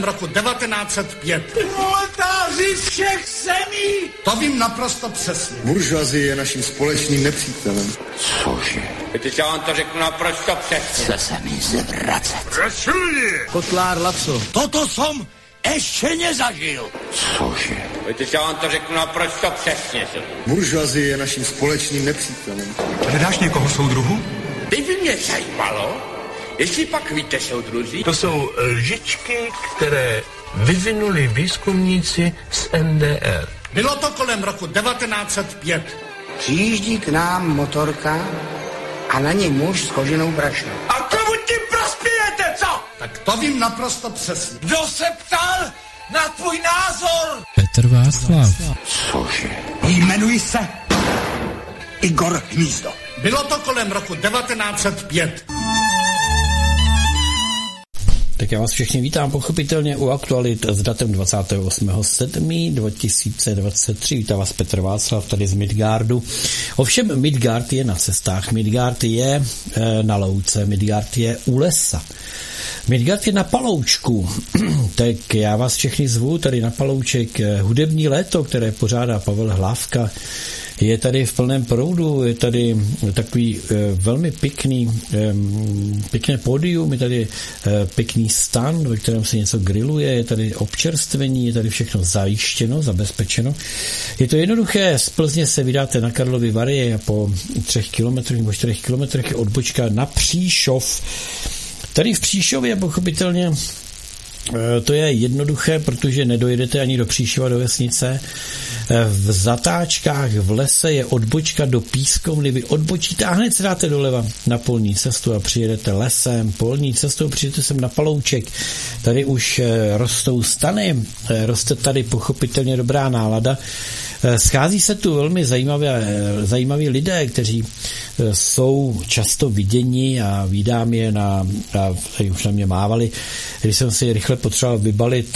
kolem roku 1905. Proletáři z všech zemí! To vím naprosto přesně. Buržoazie je naším společným nepřítelem. Cože? Víte, já vám to řeknu naprosto přesně. Chce se mi zvracet. Rašulně! Kotlár Laco. Toto jsem ještě nezažil. Cože? Víte, já vám to řeknu naprosto přesně. Buržoazie je naším společným nepřítelem. Hledáš někoho soudruhu? Teď by mě zajímalo, jestli pak víte, soudruzi. To jsou lžičky, které vyvinuli výzkumníci z NDR. Bylo to kolem roku 1905. Přijíždí k nám motorka a na něj muž s koženou brašnou. A komu tím prospějete, co? Tak to vím naprosto přesně. Kdo se ptal na tvůj názor? Petr Václav. Cože? Jmenuji se Igor Hnízdo. Bylo to kolem roku 1905. Tak já vás všechny vítám pochopitelně u aktualit s datem 28.7.2023. Vítá vás Petr Václav tady z Midgardu. Ovšem Midgard je na cestách, Midgard je na louce, Midgard je u lesa. Midgard je na Paloučku, tak já vás všechny zvu tady na Palouček. Hudební léto, které pořádá Pavel Hlávka, je tady v plném proudu, je tady takový velmi pěkné pódium, je tady pěkný stan, ve kterém se něco grilluje, je tady občerstvení, je tady všechno zajištěno, zabezpečeno. Je to jednoduché, z Plzně se vydáte na Karlovy Vary a po 3 kilometrech nebo 4 kilometrech je odbočka na Příšov. Tady v Příšově pochopitelně to je jednoduché, protože nedojedete ani do Příšova, do vesnice. V zatáčkách v lese je odbočka do Pískovny. Vy odbočíte a hned se dáte doleva na polní cestu a přijedete lesem, polní cestou, přijedete sem na Palouček. Tady už rostou stany, roste tady pochopitelně dobrá nálada. Schází se tu velmi zajímaví lidé, kteří jsou často viděni a vídám je už na mě mávali, když jsem si rychle potřeboval vybalit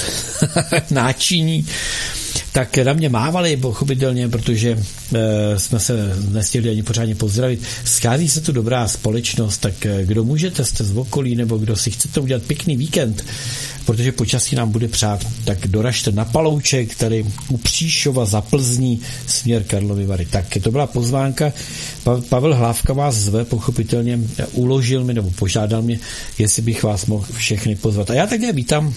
náčiní, tak na mě mávali pochopitelně, protože jsme se nestihli ani pořádně pozdravit. Schází se tu dobrá společnost, tak kdo můžete, jste z okolí, nebo kdo si chcete udělat pěkný víkend, protože počasí nám bude přát, tak doražte na Palouček, tady u Příšova za Plzní, směr Karlovy Vary. Tak to byla pozvánka. Pavel Hlávka vás zve, pochopitelně uložil mi, nebo požádal mě, jestli bych vás mohl všechny pozvat. A já také vítám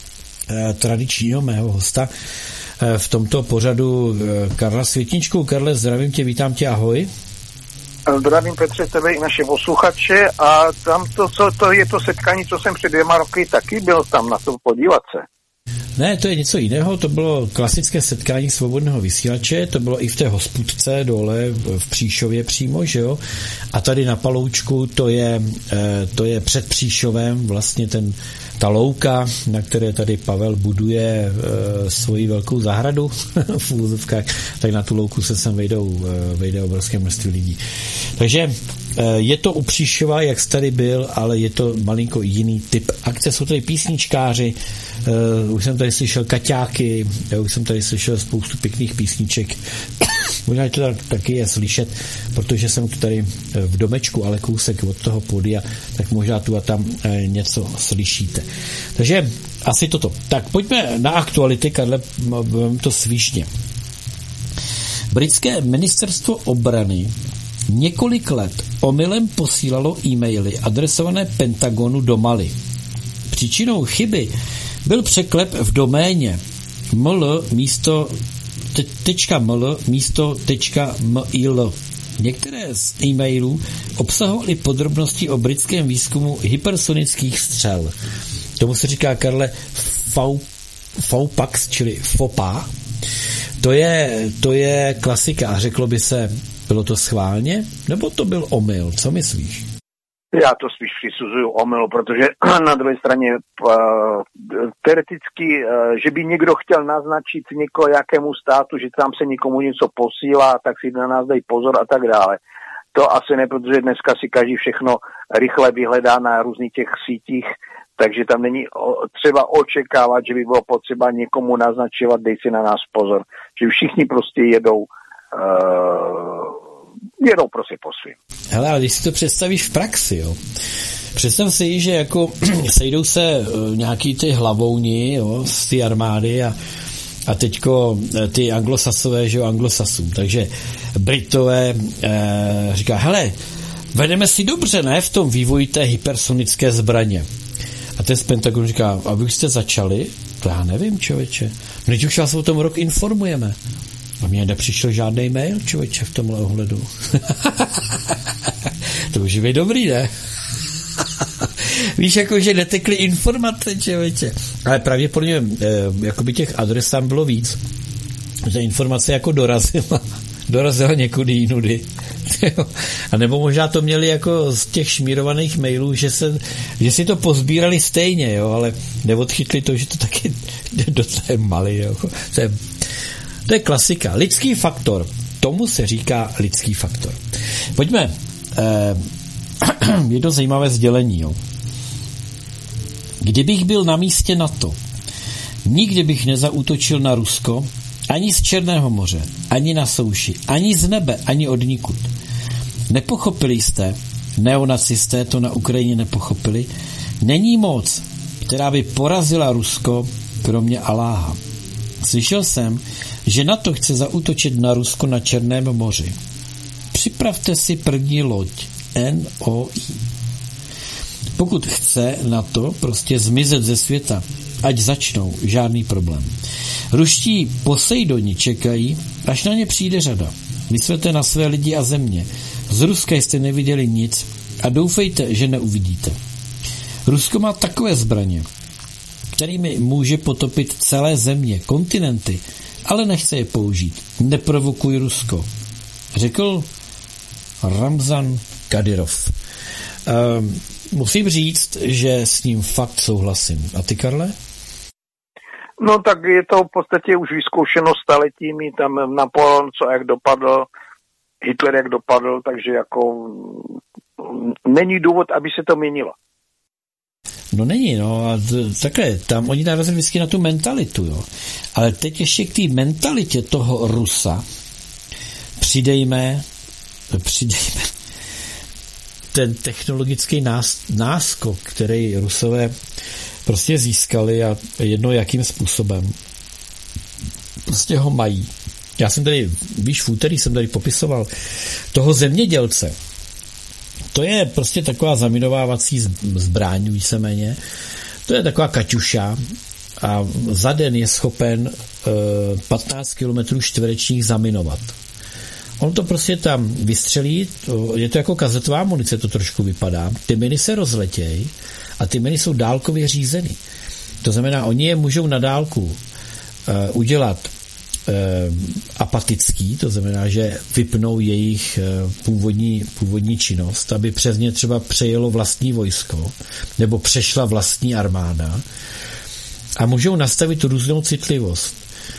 tradičního mého hosta v tomto pořadu Karla Světničku. Karle, zdravím tě, vítám tě, ahoj. Zdravím Petře, tebe i naše posluchače a tam to je to setkání, co jsem před 2 roky taky byl tam na to podívat se. Ne, to je něco jiného, to bylo klasické setkání svobodného vysílače, to bylo i v té hospůdce dole v Příšově přímo, že jo? A tady na Paloučku to je před Příšovem vlastně ta louka, na které tady Pavel buduje svoji velkou zahradu v úzovkách, tak na tu louku se sem vejde obrovské množství lidí. Takže je to u Příšova, jak jsi tady byl, ale je to malinko jiný typ akce. Jsou tady písničkáři, už jsem tady slyšel kaťáky, už jsem tady slyšel spoustu pěkných písniček. Možná to taky je slyšet, protože jsem tu tady v domečku, ale kousek od toho pódia, tak možná tu a tam něco slyšíte. Takže asi toto. Tak pojďme na aktuality, Karle, budeme to svížně. Britské ministerstvo obrany několik let omylem posílalo e-maily adresované Pentagonu do Mali. Příčinou chyby byl překlep v doméně ml místo .mil. Některé z e-mailů obsahovaly podrobnosti o britském výzkumu hypersonických střel. Tomu se říká, Karle, FOPAX, čili FOPA. To je klasika a řeklo by se, bylo to schválně, nebo to byl omyl? Co myslíš? Já to spíš přisuzuju omylu, protože na druhé straně teoreticky, že by někdo chtěl naznačit někoho jakému státu, že tam se někomu něco posílá, tak si na nás dej pozor a tak dále. To asi ne, protože dneska si každý všechno rychle vyhledá na různých těch sítích, takže tam není třeba očekávat, že by bylo potřeba někomu naznačovat, dej si na nás pozor. Že všichni prostě jedou jedou prostě po svým. Hele, ale když si to představíš v praxi, jo, představ si, že jako sejdou se nějaký ty hlavouni, jo, z té armády a teďko ty anglosasové, že jo, anglosasům. Takže Britové říká, hele, vedeme si dobře, ne, v tom vývoji té hypersonické zbraně. A ten z Pentagonu říká, a vy už jste začali? To já nevím, člověče. Teď už vás o tom rok informujeme. A mně nepřišel žádný mail, člověče, v tomhle ohledu. To už je dobrý, ne? Víš, jako, že netekly informace, člověče. Ale pravděpodobně, jakoby těch adres tam bylo víc. Ta informace jako dorazila někudy jinudy. A nebo možná to měli jako z těch šmírovaných mailů, že si to pozbírali stejně, jo, ale neodchytli to, že to taky docela malý, jo. To je klasika. Lidský faktor. Tomu se říká lidský faktor. Pojďme. Je to zajímavé sdělení, jo. Kdybych byl na místě NATO, nikdy bych nezaútočil na Rusko, ani z Černého moře, ani na souši, ani z nebe, ani od nikud. Nepochopili jste, neonacisté to na Ukrajině nepochopili, není moc, která by porazila Rusko, kromě Aláha. Slyšel jsem, že NATO chce zaútočit na Rusko na Černém moři. Připravte si první loď NOI. Pokud chce NATO prostě zmizet ze světa, ať začnou, žádný problém. Ruští Poseidoni čekají, až na ně přijde řada. Myslete na své lidi a země. Z Ruska jste neviděli nic a doufejte, že neuvidíte. Rusko má takové zbraně, kterými může potopit celé země, kontinenty, ale nechce je použít. Neprovokuj Rusko. Řekl Ramzan Kadyrov. Musím říct, že s ním fakt souhlasím. A ty, Karle? No tak je to v podstatě už vyzkoušeno staletími, tam Napoleon, co jak dopadl, Hitler jak dopadl, takže jako není důvod, aby se to měnilo. No není, no a takhle, tam oni narazili vždycky na tu mentalitu, jo. Ale teď ještě k té mentalitě toho Rusa přidejme ten technologický náskok, který Rusové prostě získali a jedno jakým způsobem. Prostě ho mají. Já jsem tady, víš, v úterý jsem tady popisoval toho zemědělce. To je prostě taková zaminovávací zbraň víceméně. To je taková kaťuša a za den je schopen 15 km čtverečních zaminovat. On to prostě tam vystřelí, je to jako kazetová munice, to trošku vypadá. Ty miny se rozletějí a ty miny jsou dálkově řízeny. To znamená, oni je můžou na dálku udělat apatický, to znamená, že vypnou jejich původní činnost, aby přes ně třeba přejelo vlastní vojsko nebo přešla vlastní armáda a můžou nastavit různou citlivost.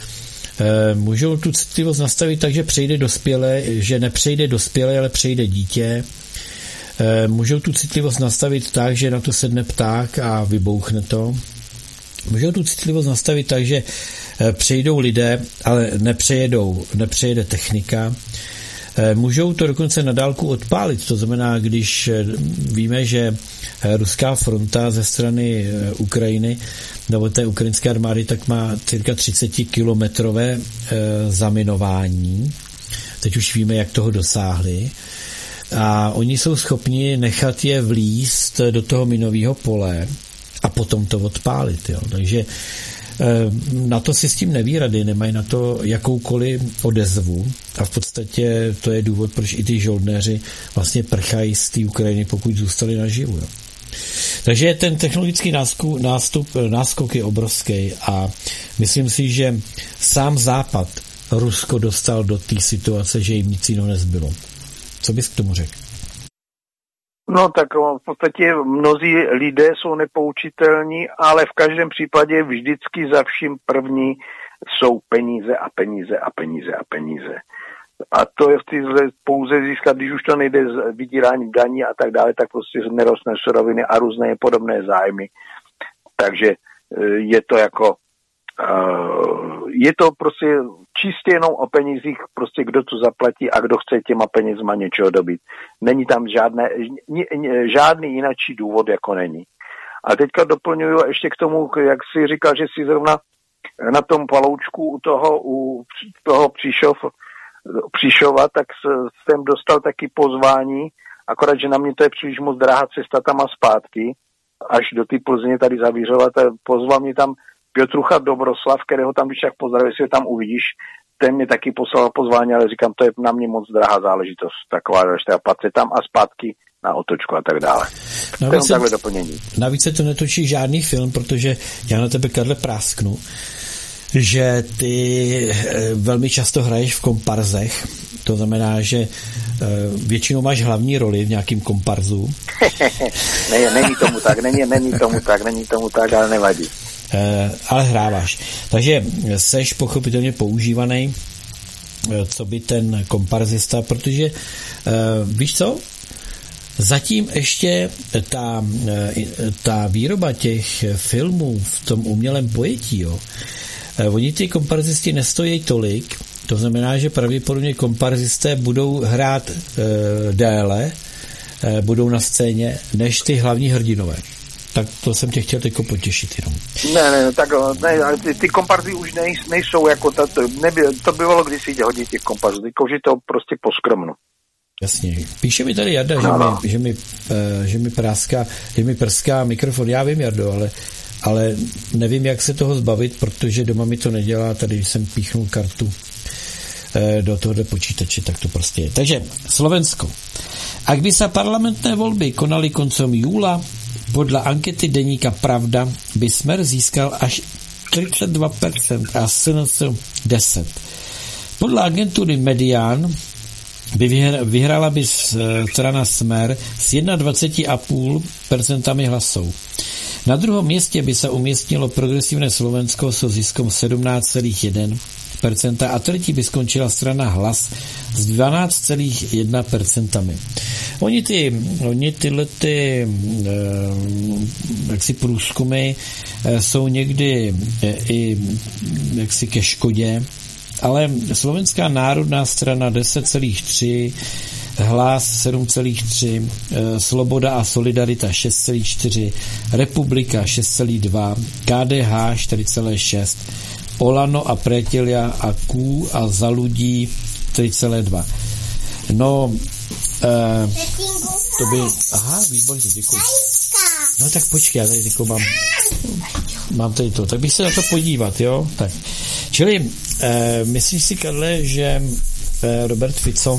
Můžou tu citlivost nastavit tak, že přejde dospělé, že nepřejde dospělé, ale přejde dítě. Můžou tu citlivost nastavit tak, že na to sedne pták a vybouchne to. Můžou tu citlivost nastavit tak, že přejdou lidé, ale nepřejede technika. Můžou to dokonce na dálku odpálit. To znamená, když víme, že ruská fronta ze strany Ukrajiny nebo té ukrajinské armády tak má cirka 30-kilometrové zaminování. Teď už víme, jak toho dosáhli. A oni jsou schopni nechat je vlízt do toho minového pole a potom to odpálit. Jo. Takže na to si s tím neví rady, nemají na to jakoukoliv odezvu a v podstatě to je důvod, proč i ty žoldnéři vlastně prchají z té Ukrajiny, pokud zůstali naživu. Jo. Takže ten technologický náskok je obrovský a myslím si, že sám Západ Rusko dostal do té situace, že jim nic jiného nezbylo. Co bys k tomu řekl? No tak v podstatě mnozí lidé jsou nepoučitelní, ale v každém případě vždycky za vším první jsou peníze a peníze a peníze a peníze. A to je pouze získat, když už to nejde z vydírání daní a tak dále, tak prostě z nerostné suroviny a různé podobné zájmy. Takže je to jako je to prostě čistě jenom o penězích, prostě kdo to zaplatí a kdo chce těma penězma něčeho dobít. Není tam žádný jinačí důvod, jako není. A teďka doplňuju ještě k tomu, jak jsi říkal, že jsi zrovna na tom paloučku u toho Příšova, tak jsem dostal taky pozvání, akorát, že na mě to je příliš moc drahá cesta tam a zpátky, až do té Plzně tady Zavířova, pozval mě tam Piotrucha Dobroslav, kterého tam, když tak pozdraví, si tam uvidíš, ten mě taky poslal pozvání, ale říkám, to je na mě moc drahá záležitost, taková, že patří tam a zpátky na otočku a tak dále. Navíc se to netočí žádný film, protože já na tebe, Karle, prásknu, že ty velmi často hraješ v komparzech, to znamená, že většinou máš hlavní roli v nějakým komparzu. Není tomu tak, ale nevadí. Ale hráváš. Takže seš pochopitelně používaný, co by ten komparzista, protože víš co? Zatím ještě ta výroba těch filmů v tom umělém pojetí, jo, oni ty komparzisti nestojí tolik, to znamená, že pravděpodobně komparzisté budou hrát déle, budou na scéně, než ty hlavní hrdinové. Tak to jsem tě chtěl teďko potěšit jenom. Ne, ty komparzy už nejsou jako to bylo kdysi hodně těch komparzů, teďko už je to prostě poskromno. Jasně. Píše mi tady Jarda, že mi prská mikrofon. Já vím, Jardo, ale nevím, jak se toho zbavit, protože doma mi to nedělá. Tady jsem píchnul kartu do tohohle počítače, tak to prostě je. Takže Slovensko. Ak by sa parlamentné voľby konali koncom júla, podľa ankety deníka Pravda by Smer získal až 32% a SNS 10%. Podľa agentúry Medián vyhrála by strana Smer s 21,5% hlasov. Na druhom mieste by sa umiestnilo Progresívne Slovensko so ziskom 17,1% a tretí by skončila strana Hlas s 12,1%. Oni tyhle jaksi průzkumy jsou někdy i jaksi ke škodě, ale Slovenská národná strana 10,3%, Hlas 7,3%, Sloboda a Solidarita 6,4%, Republika 6,2%, KDH 4,6%, Olano a Priatelia a Ků a Za ľudí 3,2%. No, to by... Aha, výborně, děkuji. No tak počkej, já tady mám tady to. Tak bych se na to podívat, jo? Tak. Čili, myslíš si, Karle, že Robert Fico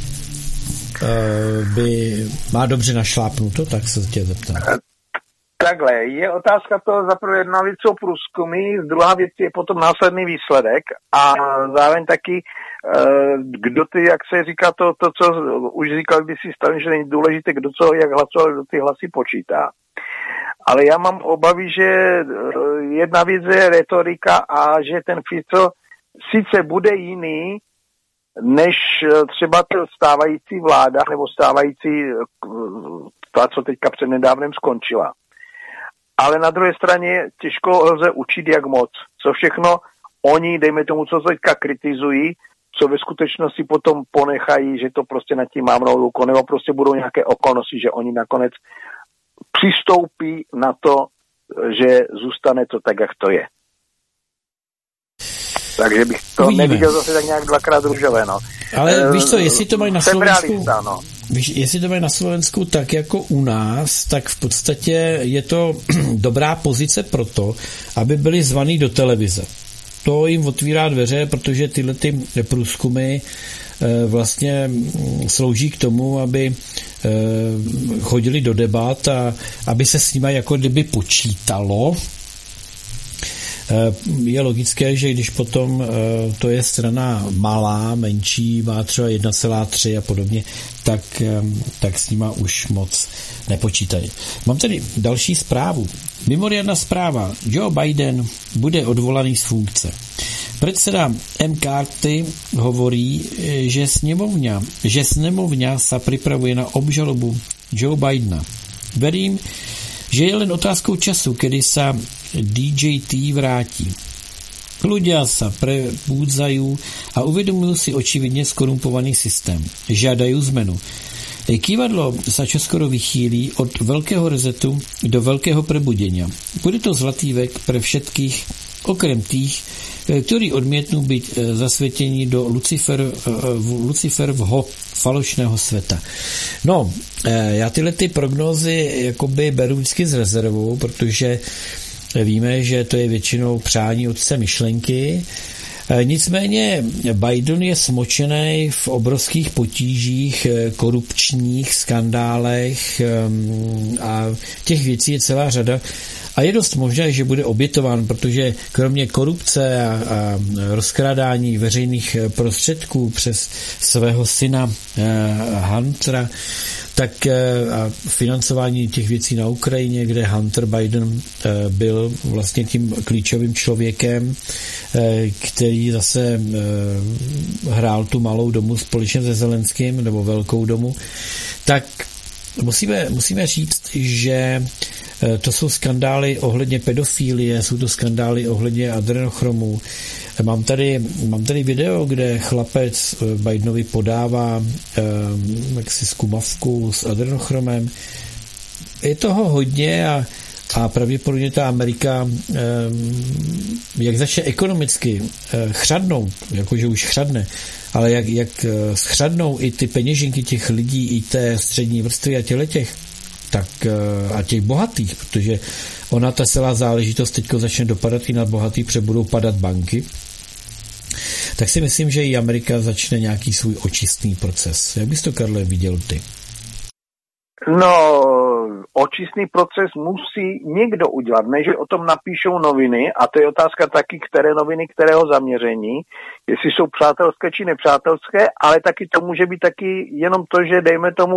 má dobře našlápnuto, tak se tě zeptám. Takhle, je otázka toho zaprvé jedna věc jsou průzkumy, druhá věc je potom následný výsledek a zároveň taky, kdo ty, jak se říká to, co už říkal kdysi Stalin, že není důležité, kdo co, jak hlasoval, kdo ty hlasy počítá. Ale já mám obavy, že jedna věc je retorika a že ten Fico sice bude jiný, než třeba stávající vláda, nebo stávající ta, co teďka přednedávnem skončila. Ale na druhé straně těžko lze učit, jak moc. Co všechno oni, dejme tomu, co teďka kritizují, co ve skutečnosti potom ponechají, že to prostě nad tím mávnou rukou, nebo prostě budou nějaké okolnosti, že oni nakonec přistoupí na to, že zůstane to tak, jak to je. Takže bych to neviděl zase tak nějak dvakrát růžové, no. Ale víš co, jestli to mají na Slovensku, realista, no. Jestli to mají na Slovensku tak jako u nás, tak v podstatě je to dobrá pozice pro to, aby byli zvaní do televize. To jim otvírá dveře, protože tyhle ty průzkumy vlastně slouží k tomu, aby chodili do debat a aby se s nimi jako kdyby počítalo. Je logické, že když potom to je strana malá, menší, má třeba 1,3 a podobně, tak s nima už moc nepočítají. Mám tady další zprávu. Mimoriadna zpráva. Joe Biden bude odvolaný z funkce. Predseda McCarthy hovorí, že snemovňa sa pripravuje na obžalobu Joe Bidena. Verím, že je len otázkou času, kedy sa DJT vrátí. Ľudia sa prebúdzajú a uvedomujú si očividne skorumpovaný systém. Žiadajú zmenu. Kývadlo sa čoskoro vychýlí od veľkého rezetu do veľkého prebudenia. Bude to zlatý vek pre všetkých, okrem tých, ktorí odmietnú byť zasvetení do Luciferovho falošného sveta. No, já tyhle ty prognózy jakoby beru vždycky s rezervou, protože víme, že to je většinou přání otce myšlenky. Nicméně Biden je smočený v obrovských potížích, korupčních skandálech a těch věcí je celá řada. A je dost možné, že bude obětován, protože kromě korupce a rozkrádání veřejných prostředků přes svého syna Huntera, tak a financování těch věcí na Ukrajině, kde Hunter Biden byl vlastně tím klíčovým člověkem, který zase hrál tu malou domu společně se Zelenským, nebo velkou domu, tak musíme říct, že to jsou skandály ohledně pedofilie, jsou to skandály ohledně adrenochromu. Mám tady video, kde chlapec Bidenovi podává jaksi zkumavku s adrenochromem. Je toho hodně a pravděpodobně ta Amerika, jak začne ekonomicky chřadnout, jakože už chřadne, ale jak schřadnou i ty peněženky těch lidí, i té střední vrstvy a těch, tak a těch bohatých, protože ona ta celá záležitost teďko začne dopadat i na bohatý, protože budou padat banky, tak si myslím, že i Amerika začne nějaký svůj očistný proces. Jak bys to, Karle, viděl ty? No, očistný proces musí někdo udělat, než o tom napíšou noviny, a to je otázka taky, které noviny, kterého zaměření, jestli jsou přátelské či nepřátelské, ale taky to může být taky jenom to, že dejme tomu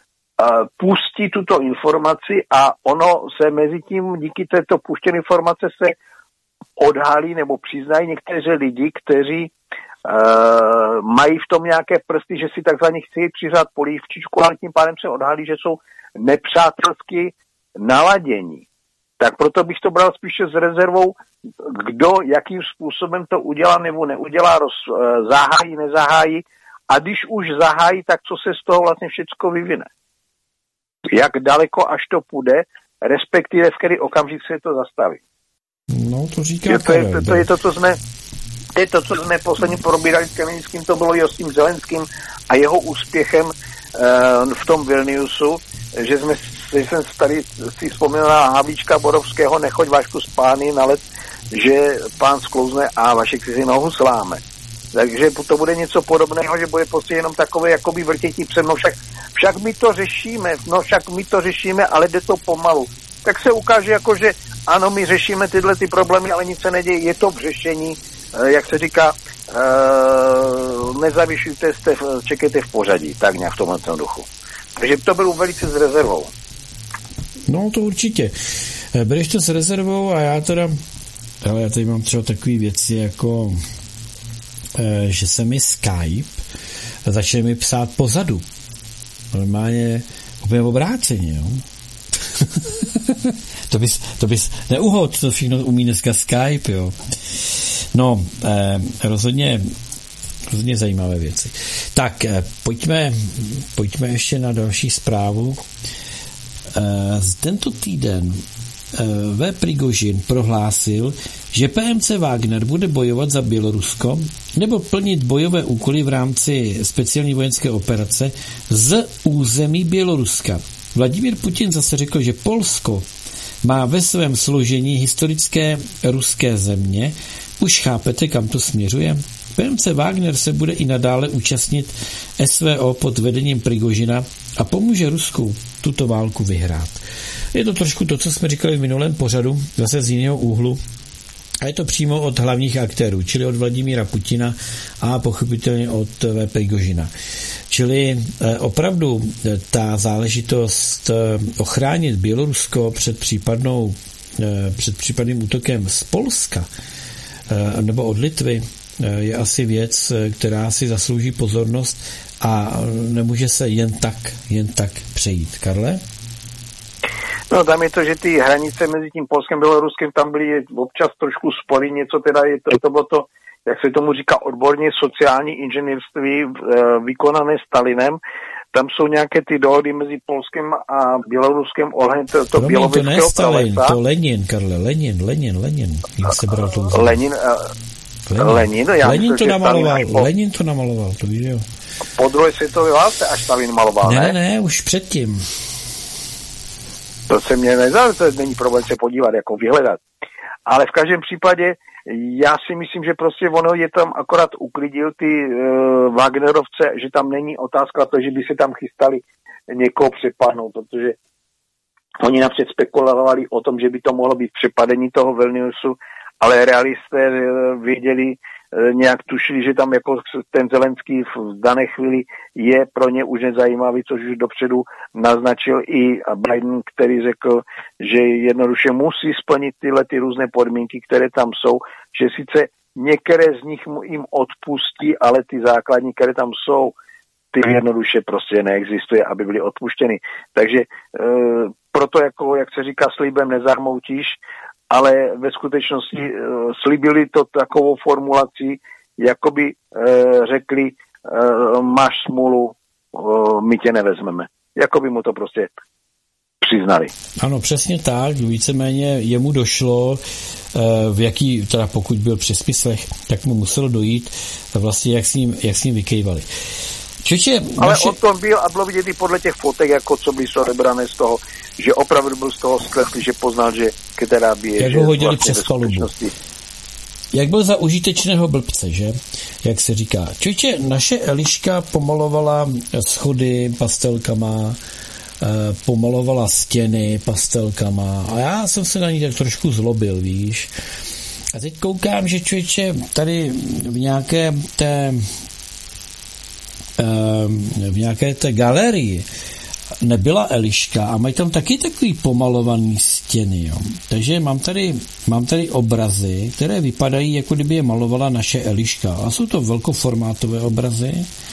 pustí tuto informaci a ono se mezi tím díky této puštěné informace se odhalí nebo přiznají někteří lidi, kteří mají v tom nějaké prsty, že si takzvaně chtějí přiřát polívčičku, ale tím pádem se odhalí, že jsou nepřátelsky naladění. Tak proto bych to bral spíše s rezervou, kdo jakým způsobem to udělá nebo neudělá, zahájí, nezahájí, a když už zahájí, tak co se z toho vlastně všecko vyvine. Jak daleko až to půjde, respektive v který okamžik se to zastaví. No, to říká to je to, co jsme posledně probírali s Kemenickým, to bylo i s tím Zelenským a jeho úspěchem v tom Vilniusu, že jsem tady si vzpomněl na Havlíčka Borovského, nechoď Vašku z pány na let, že pán sklouzne a Vašek si nohu sláme. Takže to bude něco podobného, že bude prostě jenom takové jakoby vrtětí před mnou. Však my to řešíme, ale jde to pomalu. Tak se ukáže jako, že ano, my řešíme tyhle ty problémy, ale nic se neděje, je to v řešení, jak se říká, nezavyšujte, čekejte v pořadí, tak nějak v tomhle duchu. Takže to bylo velice s rezervou. No to určitě. Bereš to s rezervou a já tady mám třeba takové věci jako že se mi Skype začne mi psát pozadu. Normálně úplně obráceně, jo. to bys neuhod, to všechno umí dneska Skype, jo. No, rozhodně zajímavé věci. Tak, pojďme ještě na další zprávu. Tento týden Prigožin prohlásil, že PMC Wagner bude bojovat za Bělorusko nebo plnit bojové úkoly v rámci speciální vojenské operace z území Běloruska. Vladimír Putin zase řekl, že Polsko má ve svém složení historické ruské země. Už chápete, kam to směřuje? PMC Wagner se bude i nadále účastnit SVO pod vedením Prigožina a pomůže Rusku tuto válku vyhrát. Je to trošku to, co jsme říkali v minulém pořadu, zase z jiného úhlu. A je to přímo od hlavních aktérů, čili od Vladimíra Putina a pochopitelně od Prigožina. Čili opravdu ta záležitost ochránit Bělorusko před případným útokem z Polska nebo od Litvy je asi věc, která si zaslouží pozornost a nemůže se jen tak přejít. Karle? No tam je to, že ty hranice mezi tím Polskem a Běloruskem tam byly občas trošku spory, něco teda to bylo to, jak se tomu říká odborně, sociální inženýrství vykonané Stalinem. Tam jsou nějaké ty dohody mezi Polskem a Běloruskem ohledně to bělověského pralesa. To Lenin, Karle, Lenin. Jak se bral to území? Lenin Lenin to namaloval, to víš, jo. Po druhé světové válce až Stalin maloval, ne? Ne, už předtím. To se mě nezdá, to není problém se podívat, jako vyhledat. Ale v každém případě já si myslím, že prostě ono je tam akorát uklidil ty Wagnerovce, že tam není otázka to, že by se tam chystali někoho přepadnout, protože oni napřed spekulovali o tom, že by to mohlo být přepadení toho Vilniusu, ale realisté věděli, nějak tušili, že tam jako ten Zelenský v dané chvíli je pro ně už nezajímavý, což už dopředu naznačil i Biden, který řekl, že jednoduše musí splnit tyhle ty různé podmínky, které tam jsou, že sice některé z nich jim odpustí, ale ty základní, které tam jsou, ty jednoduše prostě neexistuje, aby byly odpuštěny. Takže proto, jako, jak se říká, slíbem nezarmoutíš, ale ve skutečnosti slíbili to takovou formulací, jakoby řekli, máš smůlu, my tě nevezmeme. Jakoby mu to prostě přiznali. Ano, přesně tak, víceméně jemu došlo, v jaký, teda pokud byl při spislech, tak mu muselo dojít vlastně, jak s ním vykejvali. Ale on to byl a bylo vidět i podle těch fotek, jako co byly odebrané z toho, že opravdu byl z toho skleslý, že poznal, že která by je... Jak ho hodili vlastně přes palubu. Jak byl za užitečného blbce, že? Jak se říká. Naše Eliška pomalovala schody pastelkama, pomalovala stěny pastelkama a já jsem se na ní tak trošku zlobil, víš. A teď koukám, že tady v nějaké té galerii nebyla Eliška a mají tam taky takový pomalovaný stěny, jo. Takže mám tady obrazy, které vypadají, jako kdyby je malovala naše Eliška. A jsou to velkoformátové obrazy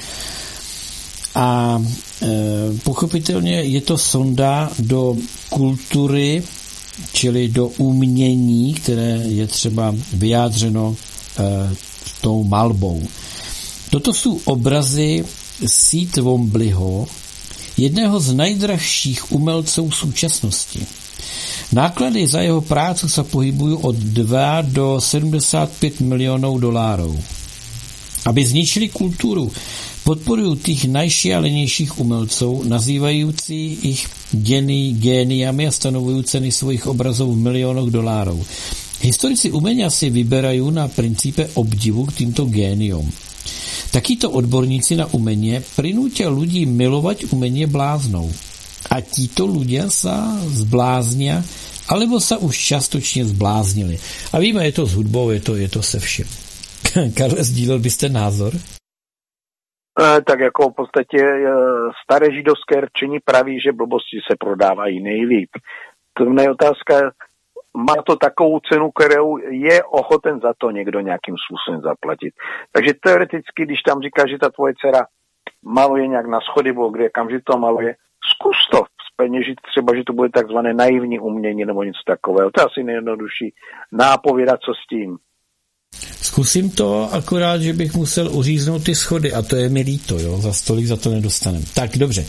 a pochopitelně je to sonda do kultury, čili do umění, které je třeba vyjádřeno tou malbou. Toto jsou obrazy Sid Twomblyho, jedného z nejdražších umělců současnosti. Náklady za jeho práci se pohybují od 2 do 75 milionů $. Aby zničili kulturu, podporují těch nejšialenějších umělců, nazývající jich géniami a stanovují ceny svých obrazů v milionech $. Historici umění si vyberají na principe obdivu k týmto géniům. Takíto odborníci na umění prinútia ľudí milovať umění bláznou. A títo ľudia sa zbláznia, alebo sa už častočně zbláznili. A víme, je to s hudbou, je to se vším. Karle, sdílel byste názor? Tak jako v podstatě staré židovské rčení praví, že blbosti se prodávají nejlíp. To je otázka, má to takovou cenu, kterou je ochoten za to někdo nějakým způsobem zaplatit. Takže teoreticky, když tam říká, že ta tvoje dcera maluje nějak na schody, nebo kde kamže to maluje, zkus to zpeněžit třeba, že to bude takzvané naivní umění nebo něco takového. To je asi nejjednodušší nápovědat, co s tím. Zkusím to, akorát, že bych musel uříznout ty schody a to je mi líto, jo, za stolik za to nedostanem. Tak, dobře.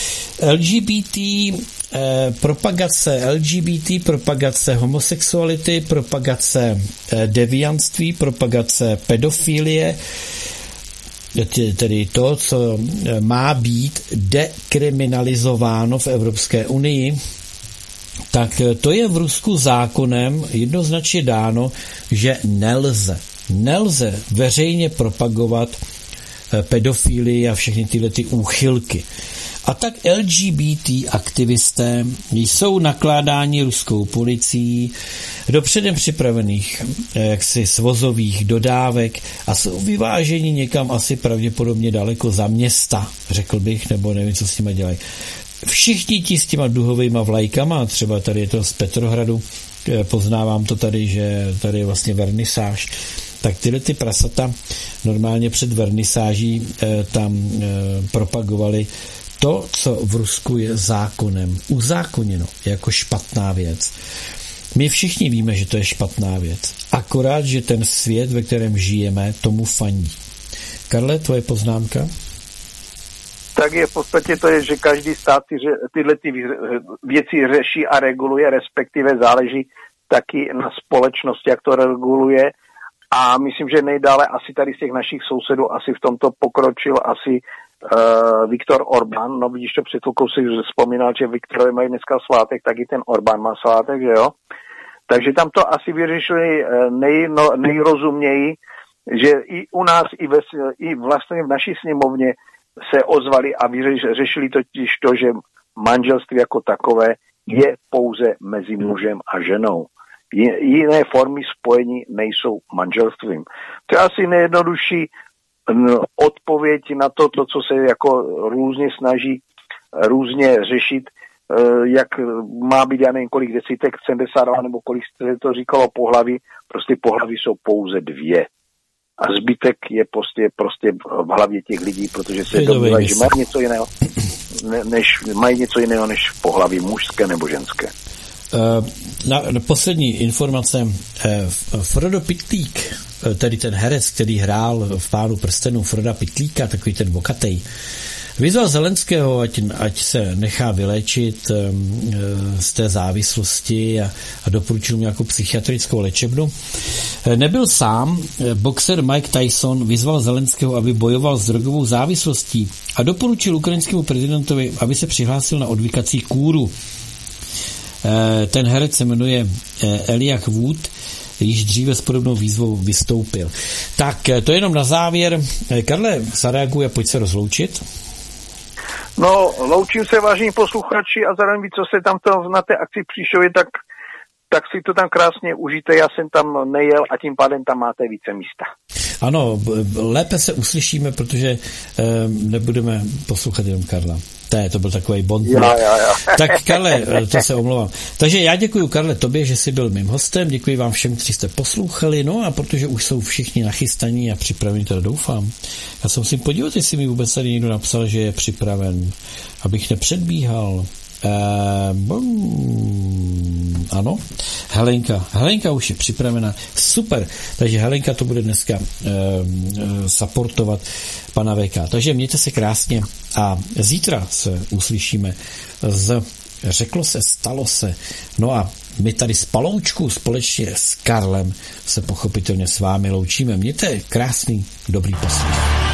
Propagace homosexuality, propagace deviantství, propagace pedofilie, tedy to, co má být dekriminalizováno v Evropské unii, tak to je v Rusku zákonem jednoznačně dáno, že nelze veřejně propagovat pedofilii a všechny tyhle ty úchylky. A tak LGBT aktivisté jsou nakládáni ruskou policií do předem připravených jaksi svozových dodávek a jsou vyváženi někam asi pravděpodobně daleko za města, řekl bych, nebo nevím, co s nimi dělají. Všichni ti s těma duhovejma vlajkama, třeba tady je to z Petrohradu, poznávám to tady, že tady je vlastně vernisáž, tak tyhle ty prasata normálně před vernisáží tam propagovali to, co v Rusku je zákonem uzákoněno jako špatná věc. My všichni víme, že to je špatná věc. Akorát, že ten svět, ve kterém žijeme, tomu fandí. Karle, tvoje poznámka? Tak je v podstatě to je, že každý stát tyhle ty věci řeší a reguluje, respektive záleží taky na společnosti, jak to reguluje. A myslím, že nejdále asi tady z těch našich sousedů asi v tomto pokročil asi Viktor Orbán. No vidíš, to před chvilkou si vzpomínal, že Viktorovi mají dneska svátek, tak i ten Orbán má svátek, že jo? Takže tam to asi vyřešili nejrozuměji, že i u nás, i vlastně v naší sněmovně se ozvali a řešili totiž to, že manželství jako takové je pouze mezi mužem a ženou. Jiné formy spojení nejsou manželstvím. To je asi nejjednodušší odpověď na to, co se jako různě snaží různě řešit, jak má být, já nevím, kolik desítek, 72 nebo kolik se to říkalo pohlaví, prostě pohlaví jsou pouze 2. A zbytek je prostě v hlavě těch lidí, protože se domnívají, že mají něco jiného než pohlaví mužské nebo ženské. Na poslední informace. Frodo Pytlík, tedy ten herec, který hrál v Pánu prstenů Froda Pytlíka, takový ten bokatej, vyzval Zelenského, ať se nechá vyléčit z té závislosti a doporučil mu nějakou psychiatrickou léčebnu. Nebyl sám. Boxer Mike Tyson vyzval Zelenského, aby bojoval s drogovou závislostí a doporučil ukrajinskému prezidentovi, aby se přihlásil na odvykací kúru. Ten herec se jmenuje Elijah Wood, již dříve s podobnou výzvou vystoupil. Tak, to je jenom na závěr. Karle, zareaguj a pojď se rozloučit. No, loučím se, vážení posluchači, a zároveň co se tam na té akci Příšově, tak si to tam krásně užijte. Já jsem tam nejel a tím pádem tam máte více místa. Ano, lépe se uslyšíme, protože nebudeme poslouchat jenom Karla. To byl takový bond. Já. Tak Karle, to se omlouvám. Takže já děkuji, Karle, tobě, že jsi byl mým hostem, děkuji vám všem, kteří jste poslouchali, no a protože už jsou všichni nachystaní a připraveni, teda doufám. Já jsem si podívat, jestli mi vůbec tady někdo napsal, že je připraven, abych nepředbíhal. Ano, Helenka už je připravena, super, takže Helenka to bude dneska supportovat pana VK, takže mějte se krásně a zítra se uslyšíme z Řeklo se, stalo se, no a my tady z Paloučku společně s Karlem se pochopitelně s vámi loučíme, mějte krásný, dobrý poslech.